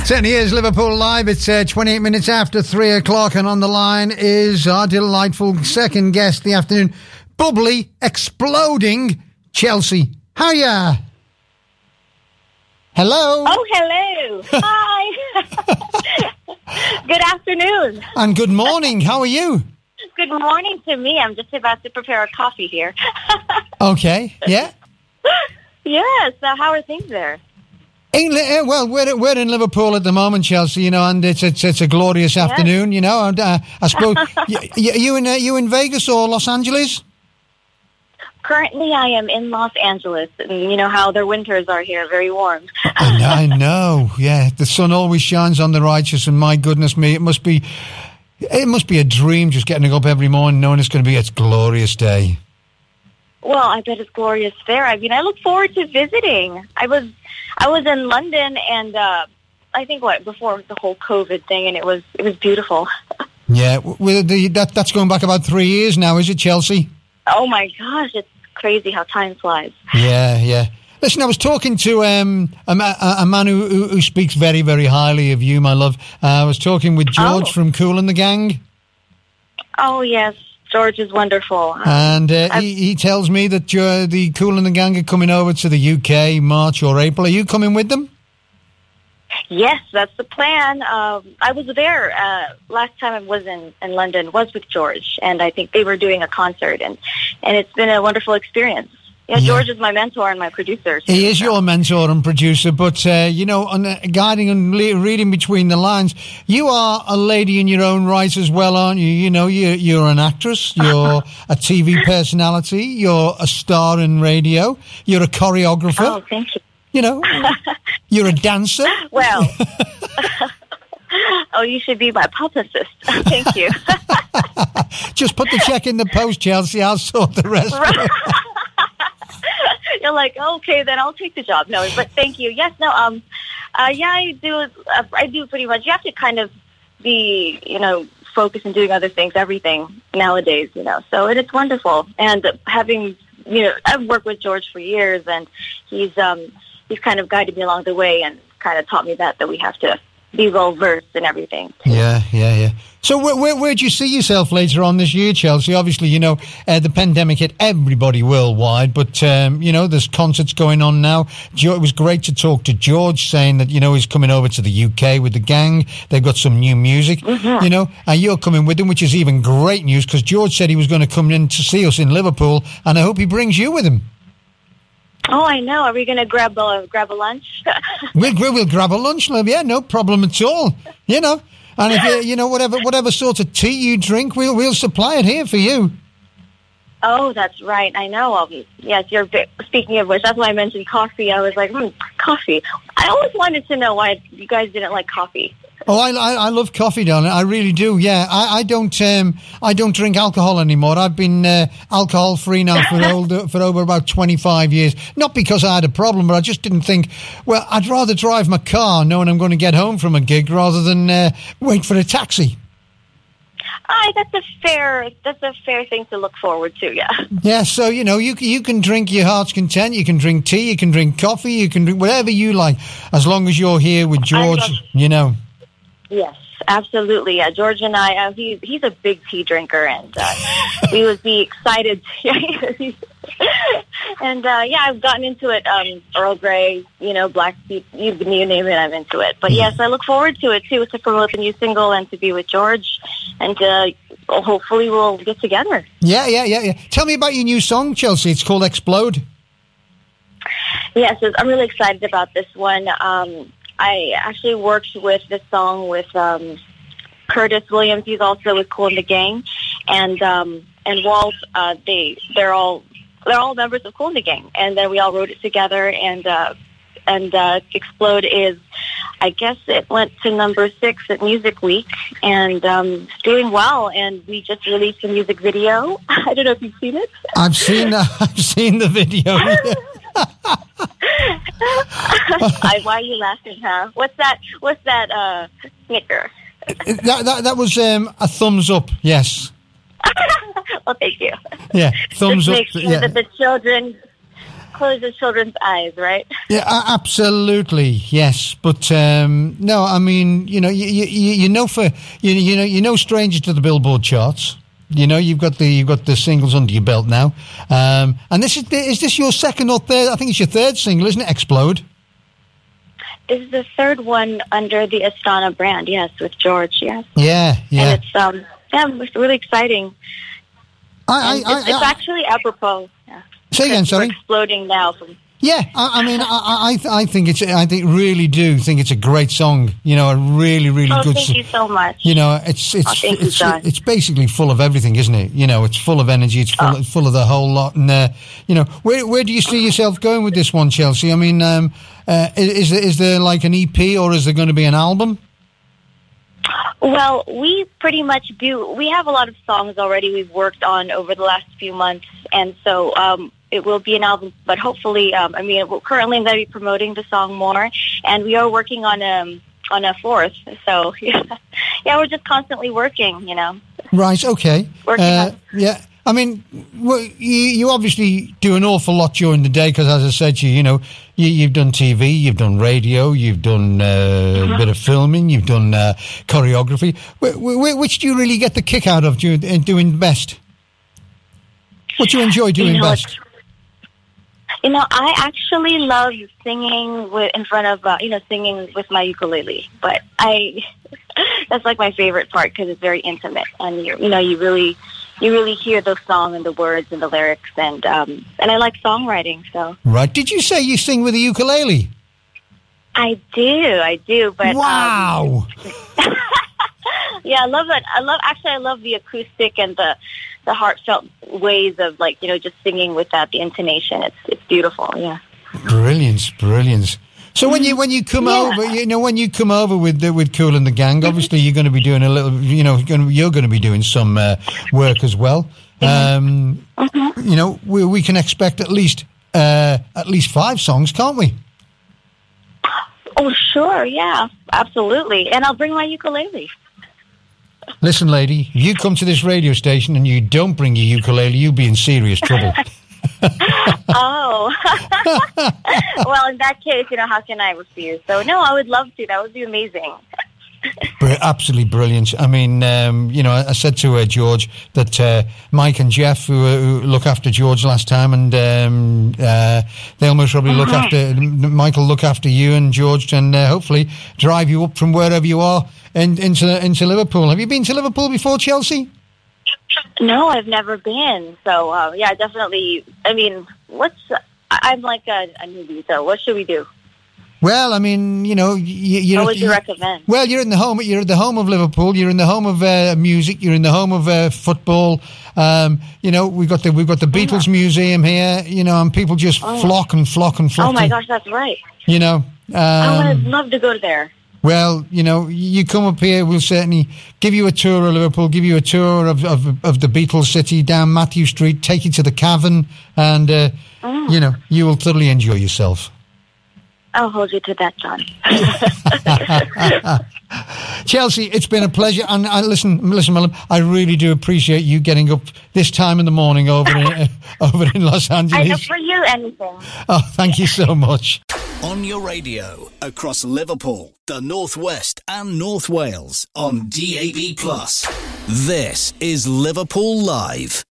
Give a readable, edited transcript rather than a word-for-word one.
Certainly is Liverpool Live. It's 28 minutes after 3 o'clock, and on the line is our delightful second guest of the afternoon, bubbly, exploding Chelsea. Hiya. Hello. Oh, hello. Hi. Good afternoon. And good morning. How are you? Good morning to me. I'm just about to prepare a coffee here. Okay. Yeah. Yes. How are things there? Well, we're in Liverpool at the moment, Chelsea. You know, and it's a glorious afternoon. You know, and I suppose you in Vegas or Los Angeles? Currently, I am in Los Angeles, and you know how their winters are here, very warm. I know. Yeah, the sun always shines on the righteous, and my goodness me, it must be a dream just getting up every morning knowing it's going to be a glorious day. Well, I bet it's glorious there. I mean, I look forward to visiting. I was in London, and I think before the whole COVID thing, and it was beautiful. Yeah, that's going back about 3 years now, is it, Chelsea? Oh my gosh, it's crazy how time flies. Yeah. Listen, I was talking to a man who speaks very, very highly of you, my love. I was talking with George from Kool and the Gang. Oh, yes. George is wonderful. And he tells me that the Kool and the Gang are coming over to the UK March or April. Are you coming with them? Yes, that's the plan. I was there last time I was in London, was with George, and I think they were doing a concert, and it's been a wonderful experience. Yeah, George is my mentor and my producer. He is your mentor and producer, but, you know, guiding and reading between the lines, you are a lady in your own right as well, aren't you? You know, you're an actress, you're a TV personality, you're a star in radio, you're a choreographer. Oh, thank you. You know, you're a dancer. Well, you should be my publicist. Thank you. Just put the check in the post, Chelsea. I'll sort the rest. Right. You're like, okay, then I'll take the job. No, but thank you. Yes, no, yeah, I do pretty much. You have to kind of be, you know, focused on doing other things, everything nowadays, you know. So it's wonderful. And having, you know, I've worked with George for years, and he's kind of guided me along the way and kind of taught me that we have to be well-versed in everything. Yeah. So where do you see yourself later on this year, Chelsea? Obviously, you know, the pandemic hit everybody worldwide, but, you know, there's concerts going on now. It was great to talk to George, saying that, you know, he's coming over to the UK with the gang. They've got some new music, you know, and you're coming with him, which is even great news, because George said he was going to come in to see us in Liverpool, and I hope he brings you with him. Oh, I know. Are we going to grab a lunch? We'll grab a lunch, love. Yeah, no problem at all. You know, and if you know whatever sort of tea you drink, we'll supply it here for you. Oh, that's right. I know. Yes, speaking of which, that's why I mentioned coffee. I was like, coffee. I always wanted to know why you guys didn't like coffee. Oh, I love coffee, darling. I really do. Yeah, I don't drink alcohol anymore. I've been alcohol free now for over about 25 years. Not because I had a problem, but I just didn't think. Well, I'd rather drive my car knowing I'm going to get home from a gig rather than wait for a taxi. That's a fair thing to look forward to. Yeah. Yeah. So you know, you can drink your heart's content. You can drink tea. You can drink coffee. You can drink whatever you like, as long as you're here with George. You know. Yes, absolutely. Yeah, George and I, he's a big tea drinker, and we would be excited. And yeah, I've gotten into it. Earl Grey, you know, black tea, you name it, I'm into it. But yes, I look forward to it too, to promote the new single and to be with George, and hopefully we'll get together. Yeah. Tell me about your new song, Chelsea. It's called Explode. Yes, I'm really excited about this one. I actually worked with this song with Curtis Williams. He's also with Kool and the Gang, and Walt. They're all members of Kool and the Gang, and then we all wrote it together. And Explode is, I guess it went to number 6 at Music Week, and it's doing well. And we just released a music video. I don't know if you've seen it. I've seen the video. Why are you laughing, huh? What's that snicker? That was a thumbs up, yes. Well, thank you. Yeah, thumbs just up. Make sure that the children close the children's eyes, right? Yeah, absolutely, yes. But no, I mean, you know, you know, strangers to the Billboard charts. You know, you've got the singles under your belt now, and is this your second or third? I think it's your third single, isn't it? Explode. This is the third one under the Astana brand, yes, with George, yes. Yeah. And it's really exciting. It's actually apropos. Yeah. Say again, sorry. We're exploding now. Yeah, I think really do think it's a great song. You know, a really good. Thank you so much. You know, it's basically full of everything, isn't it? You know, it's full of energy. It's full of the whole lot. And you know, where do you see yourself going with this one, Chelsea? I mean, is there like an EP or is there going to be an album? Well, we pretty much do. We have a lot of songs already we've worked on over the last few months, and so it will be an album. But hopefully, currently I'm going to be promoting the song more, and we are working on a fourth. So yeah, we're just constantly working. You know. Right. Okay. Working yeah. I mean, you obviously do an awful lot during the day because, as I said to you, you know, you've done TV, you've done radio, you've done a bit of filming, you've done choreography. Which do you really get the kick out of doing best? What do you enjoy doing best? You know, I actually love singing in front of, singing with my ukulele. But that's like my favorite part because it's very intimate, and you really hear the song and the words and the lyrics, and I like songwriting. So right, did you say you sing with a ukulele? I do. But wow. Yeah, I love it. I love the acoustic and the heartfelt ways of just singing without the intonation. It's beautiful. Yeah. Brilliance. So when you come over, with Kool and the Gang, obviously you're going to be doing a little, you're going to be doing some work as well. You know, we can expect at least 5 songs, can't we? Oh, sure, yeah, absolutely. And I'll bring my ukulele. Listen, lady, if you come to this radio station and you don't bring your ukulele, you'll be in serious trouble. Oh. Well, in that case, how can I refuse? So, no, I would love to. That would be amazing. Absolutely brilliant. I mean, I said to George that Mike and Jeff, who look after George last time, and they'll most probably Mike will look after you and George, and hopefully drive you up from wherever you are into Liverpool. Have you been to Liverpool before, Chelsea? No, I've never been. So, yeah, definitely. I mean, I'm like a newbie, so what should we do? Well, I mean, what would you recommend? Well, you're at the home of Liverpool. You're in the home of music. You're in the home of football. We've got the Beatles Museum here. And people just flock and flock. Oh my gosh, that's right. I would love to go there. Well, you come up here, we'll certainly give you a tour of Liverpool, give you a tour of the Beatles city down Matthew Street, take you to the Cavern, and you will thoroughly enjoy yourself. I'll hold you to that, John. Chelsea, it's been a pleasure. And listen, Melham, I really do appreciate you getting up this time in the morning over in Los Angeles. I know, for you, anything. Oh, thank you so much. On your radio, across Liverpool, the North West and North Wales, on DAB+. This is Liverpool Live.